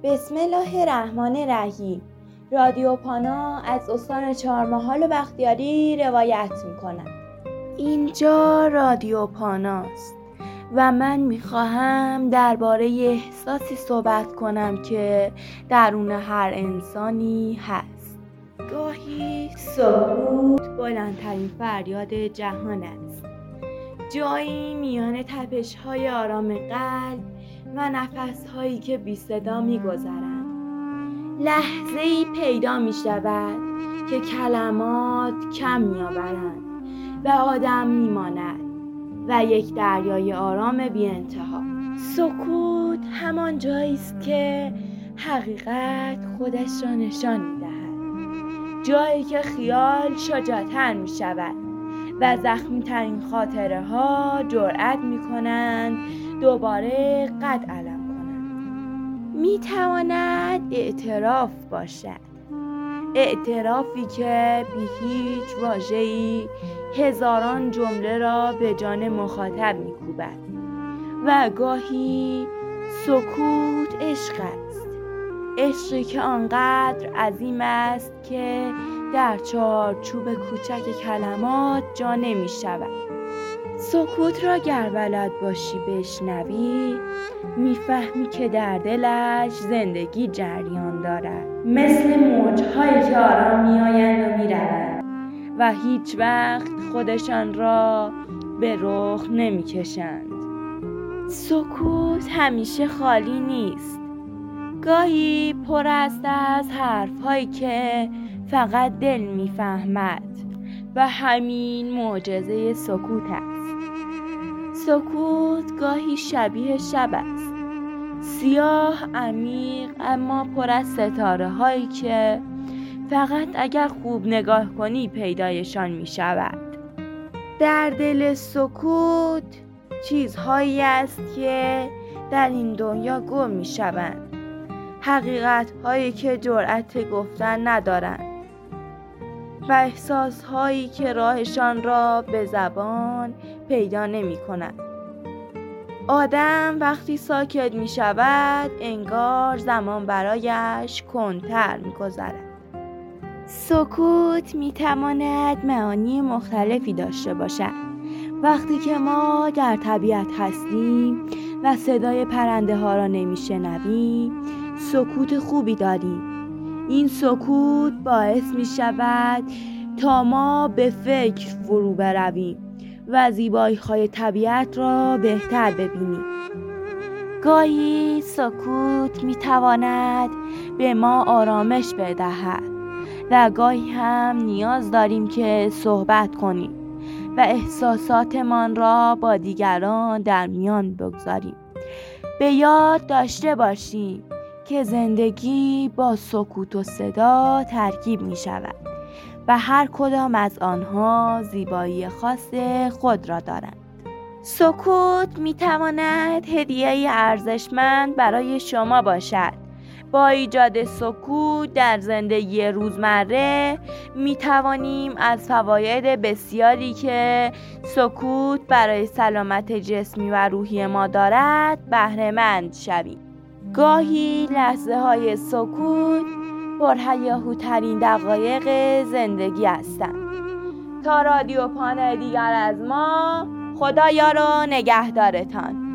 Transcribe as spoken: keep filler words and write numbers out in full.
بسم الله الرحمن الرحیم. رادیو پانا از استان چهارمحال و بختیاری روایت می‌کند. اینجا رادیو پاناست و من می‌خواهم درباره احساسی صحبت کنم که درون هر انسانی هست. گاهی سکوت بلندترین فریاد جهان است. جایی میان تپش‌های آرام قلب و نفس‌هایی که بی صدا می‌گذرند. لحظه‌ای پیدا می‌شود که کلمات کم می‌آورند و آدم می‌ماند و یک دریای آرام بی انتها. سکوت همان جایی است که حقیقت خودش را نشان می‌دهد. جایی که خیال شجاع‌تر می‌شود و زخمی‌ترین خاطره‌ها جرأت می‌کنند دوباره قد علم کنند. می‌تواند اعتراف باشد، اعترافی که بی هیچ واژه‌ای هزاران جمله را به جان مخاطب می‌کوبد. و گاهی سکوت عشق است، عشقی که آنقدر عظیم است که در چارچوب کوچک کلمات جا نمی‌شود. سکوت را گر بلد باشی بشنوی، میفهمی که در دلش زندگی جریان دارد، مثل موج‌هایی که آرام میآیند و میروند و هیچ وقت خودشان را به رخ نمیکشند. سکوت همیشه خالی نیست. گاهی پر است از حرف‌هایی که فقط دل میفهمد و همین معجزه سکوت است. سکوت گاهی شبیه شب است، سیاه، عمیق، اما پر از ستاره هایی که فقط اگر خوب نگاه کنی پیدایشان می شود. در دل سکوت چیزهایی است که در این دنیا گم می شوند، حقیقت هایی که جرأت گفتن ندارند و احساس هایی که راهشان را به زبان پیدا نمی کنند. آدم وقتی ساکت می شود انگار زمان برایش کندتر می گذرد. سکوت می تواند معانی مختلفی داشته باشد. وقتی که ما در طبیعت هستیم و صدای پرنده ها را نمی شنویم، سکوت خوبی داریم. این سکوت باعث می شود تا ما به فکر فرو برویم و زیبایی های طبیعت را بهتر ببینیم. گاهی سکوت می تواند به ما آرامش بدهد و گاهی هم نیاز داریم که صحبت کنیم و احساساتمان را با دیگران در میان بگذاریم. به یاد داشته باشیم که زندگی با سکوت و صدا ترکیب می شود و هر کدام از آنها زیبایی خاص خود را دارند. سکوت می تواند هدیه‌ای ارزشمند برای شما باشد. با ایجاد سکوت در زندگی روزمره می توانیم از فواید بسیاری که سکوت برای سلامت جسمی و روحی ما دارد بهره مند شویم. گاهی لحظه های سکوت پرهیاهوترین دقایق زندگی هستند. تا رادیو پانا دیگر از ما، خدایا رو نگهدارتان.